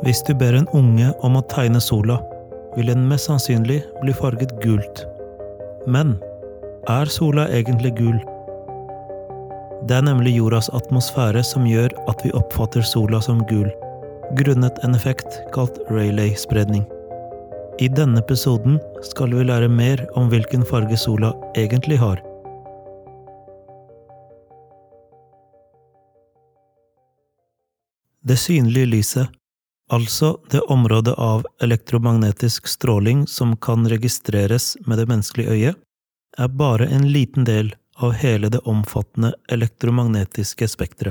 Hvis du ber en unge om å tegne sola, vil den mest sannsynlig bli farget gult. Men er sola egentlig gul? Det er nemlig jordas atmosfære som gjør at vi oppfatter sola som gul, grunnet en effekt kalt Rayleigh-spredning. I denne episoden skal vi lære mer om hvilken farge sola egentlig har. Det synlige lyset, altså det området av elektromagnetisk stråling som kan registreres med det menneskelige øyet, er bare en liten del av hele det omfattende elektromagnetiske spektret.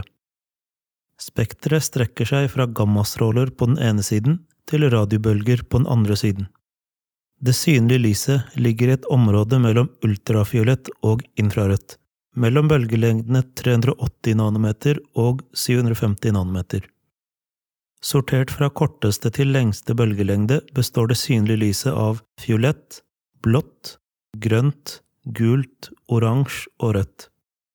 Spektret strekker seg fra gammastråler på den ene siden til radiobølger på den andre siden. Det synlige lyset ligger i et område mellom ultrafiolett og infrarødt, mellom bølgelengdene 380 nanometer og 750 nanometer. Sortert fra korteste til lengste bølgelengde består det synlige lyset av fiolett, blått, grønt, gult, oransje og rødt.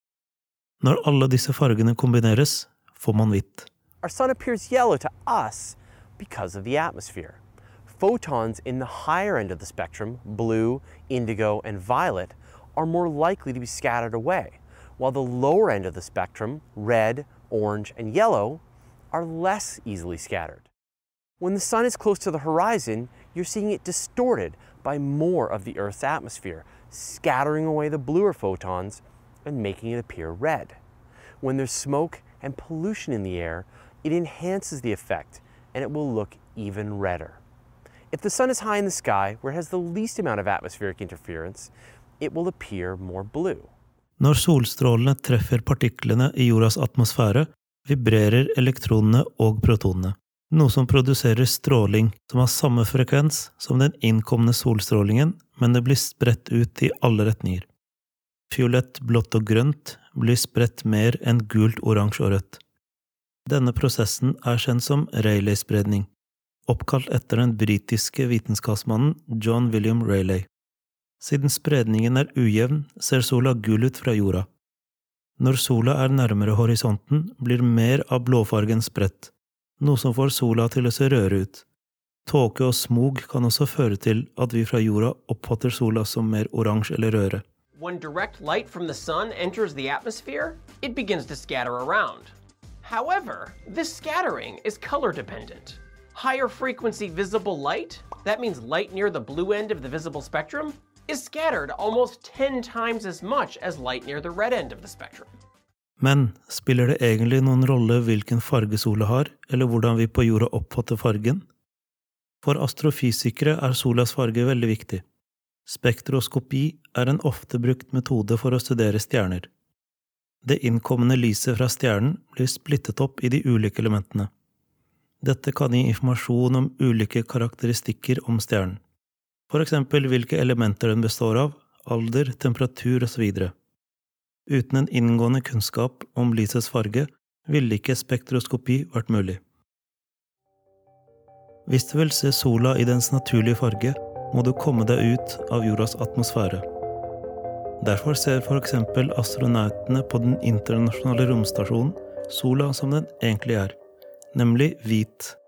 Når alle disse fargene kombineres, får man hvitt. Our sun appears yellow to us because of the atmosphere. Photons in the higher end of the spectrum, blue, indigo, and violet, are more likely to be scattered away, while the lower end of the spectrum, red, orange, and yellow, are less easily scattered. When the sun is close to the horizon, you're seeing it distorted by more of the Earth's atmosphere, scattering away the bluer photons and making it appear red. When there's smoke and pollution in the air, it enhances the effect and it will look even redder. If the sun is high in the sky, where it has the least amount of atmospheric interference, it will appear more blue. Når solstrålene treffer partiklene i jordas atmosfære, vibrerer elektronene og protonene, noe som produserer stråling som har samme frekvens som den innkomne solstrålingen, men det blir spredt ut i alle retninger. Fiolett, blått og grønt blir spredt mer enn gult, oransje og rødt. Denne prosessen er kjent som Rayleigh-spredning, oppkalt etter den britiske vitenskapsmannen John William Rayleigh. Siden spredningen er ujevn, ser sola gul ut fra jorda. Når sola er nærmere horisonten, blir mer av blåfargen spredt, noe som får sola til å se rødere ut. Tåke og smog kan også føre til at vi fra jorda oppfatter sola som mer oransje eller rødere. When direct light from the sun enters the atmosphere, it begins to scatter around. However, this scattering is color dependent. Higher frequency visible light, that means light near the blue end of the visible spectrum, is scattered almost 10 times as much as light near the red end of the spectrum. Men spiller det egentlig noen rolle hvilken farge sola har, eller hvordan vi på jorda oppfatter fargen? For astrofysikere er solas farge veldig viktig. Spektroskopi er en ofte brukt metode for å studere stjerner. Det innkommende lyset fra stjernen blir splittet opp i de ulike elementene. Dette kan gi informasjon om ulike karakteristikker om stjernen. For eksempel hvilke elementer den består av, alder, temperatur og så videre. Uten en inngående kunnskap om lysets farge, ville ikke spektroskopi vært mulig. Hvis du vil se sola i dens naturlige farge, må du komme deg ut av jordas atmosfære. Derfor ser for eksempel astronautene på den internasjonale romstasjonen sola som den egentlig er, nemlig hvit,